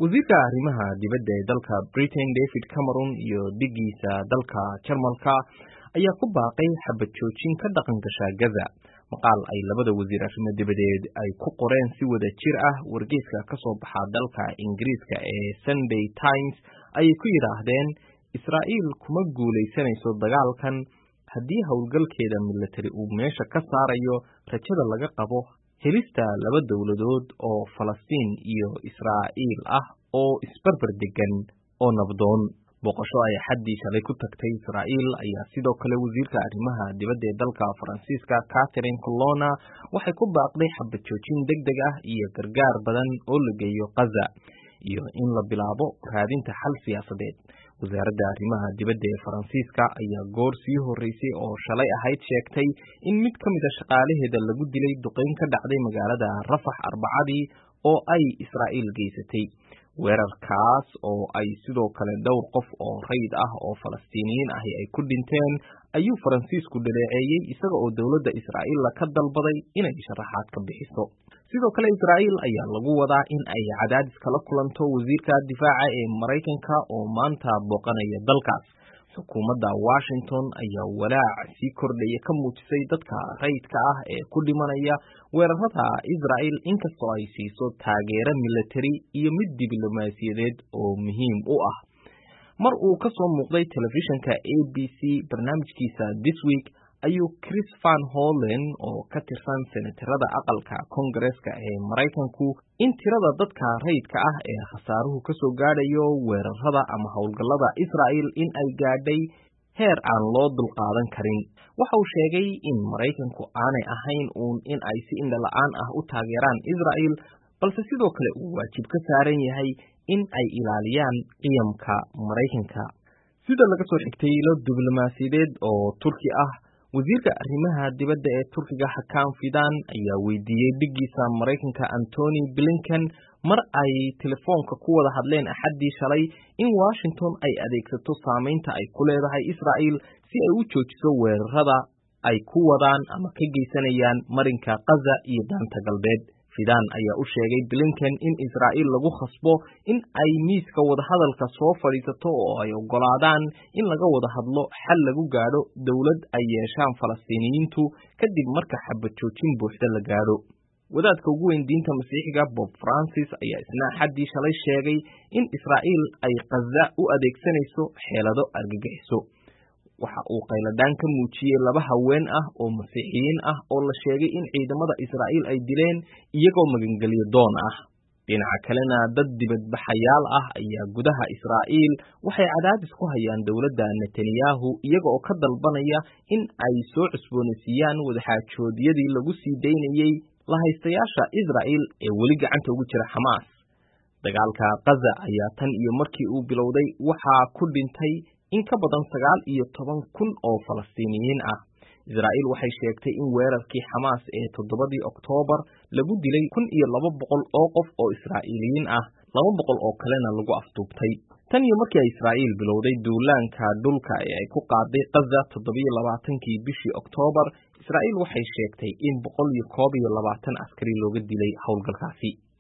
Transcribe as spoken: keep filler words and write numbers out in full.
wasiirka arrimaha dibadda ee dalka Britain David Cameron iyo dhigiisa dalka Jarmalka ayaa ku baaqay xabad joojin ka dhaqan gasha Gaza. maqaal ay labada wasiir arrimaha dibadeed ay ku qoreen si wada jir ah wargeyska ka soo baxa dalka Ingiriiska ee Sunday Times ayay ku yiraahdeen Israa'iil kuma guuleysanayso dagaalkan haddii howlgalkeeda military uu meesha ka saarayo rajada laga qabo helista laba dawladood oo Falastiin iyo Israa'iil ah oo isbarbar degan oo nabdoon. boqosho ay xaddii shalay ku tagtay Israa'iil ayaa sidoo kale wasiirka arrimaha dibadda ee dalka Faransiiska Catherine Colonna waxay ku baaqday xabad joojin degdeg ah iyo gargaar badan oo la geeyo Gaza iyo in la bilaabo raadinta xal siyaasadeed. wasaaradda arrimaha dibadda ee Faransiiska ayaa goor sii horeysay oo shalay ahayd sheegtay in mid ka mid ah shaqaalaheeda lagu dilay duqeyn ka dhacday magaalada Rafah Arbacadii oo ay Israa'iil geysatay. weerarkaas oo ay sidoo kale dhowr qof oo rayid ah oo Falastiiniyiin ah ay ku dhinteen ayuu Faransiisku dhaleeceeyay isaga oo dawladda Israa'iil ka dalbaday inay sharaxaad ka bixiso. sidoo kale Israa'iil ayaa lagu wadaa in ay cadaadis kala kulanto wasiirka difaaca ee Mareykanka oo maanta booqanaya dalkaas. xukuumadda Washington ayaa walaac sii kordhaya ka muujisay dadka rayidka ah ee ku dhimanaya weerarada Israa'iil inkastoo ay siiso taageero military iyo mid diblomaasiyadeed oo muhiim u ah. mar uu ka soo muuqday telefishinka A B C barnaamijkiisa This Week ayuu Chris Van Hollen oo ka tirsan senatarada aqalka Kongareeska ee Mareykanku in tirada dadka rayidka ah ee khasaaruhu ka soo gaadhayo weerarada ama howlgallada Israa'iil in ay gaadhay heer aan loo dulqaadan karin. waxa uu sheegay in Mareykanku aanay ahayn uun in ay si indhala'aan ah u taageeraan Israa'iil balse sidoo kale uu waajib ka saaran yahay in ay ilaaliyaan qiyamka Mareykanka. sida laga soo xigtay ilo diblomaasiyadeed oo Turki ah, wasiirka arrimaha dibadda ee Turkiga Hakan Fidan ayaa weydiiyey dhigiisa Mareykanka Antony Blinken mar ay telefoonka ku wada hadleen Axaddii shalay in Washington ay adeegsato saameynta ay ku leedahay Israa'iil si ay u joojiso weerarada ay ku wadaan ama ka geysanayaan marinka Gaza iyo daanta galbeed. Fidan ayaa u sheegay Blinken in Israa'iil lagu khasbo in ay miiska wadahadalka soo fadhiisato oo ay ogolaadaan in laga wada hadlo xal lagu gaadho dawlad ay yeeshaan Falastiiniyiintu kadib marka xabad joojin buuxda la gaadho. wadaadka ugu weyn diinta Masiixiga Pope Francis ayaa isna xaddii shalay sheegay in Israa'iil ay Gaza u adeegsanayso xeelado argagixiso. waxa uu qayladaan ka muujiyey laba haween ah oo Masiixiyiin ah oo la sheegay in ciidamada Israa'iil ay dileen iyagoo magangeliyo doon ah. dhinaca kalena dad dibadbaxayaal ah ayaa gudaha Israa'iil waxay cadaadis ku hayaan dawladda Netanyahu iyaga oo ka dalbanaya in ay soo cusboonaysiiyaan wadaxaajoodyadii lagu sii daynayay la haystayaasha Israa'iil ee weli gacanta ugu jira Xamaas. dagaalka Gaza ayaa tan iyo markii uu bilowday waxaa ku dhintay in ka badan sagaal iyo toban kun oo Falastiiniyiin ah. Israa'iil waxay sheegtay in weerarkii Xamaas ee toddobadii Oktoobar lagu dilay kun iyo laba boqol oo qof oo Israa'iiliyiin ah, laba boqol oo kalena lagu afduubtay. tan iyo markii Israa'iil bilowday duulaanka dhulka ee ay ku qaaday Gaza toddoba iyo labaatankii bishii Oktoobar, Israa'iil waxay sheegtay in boqol iyo koob iyo labaatan askari looga dilay howlgalkaasi.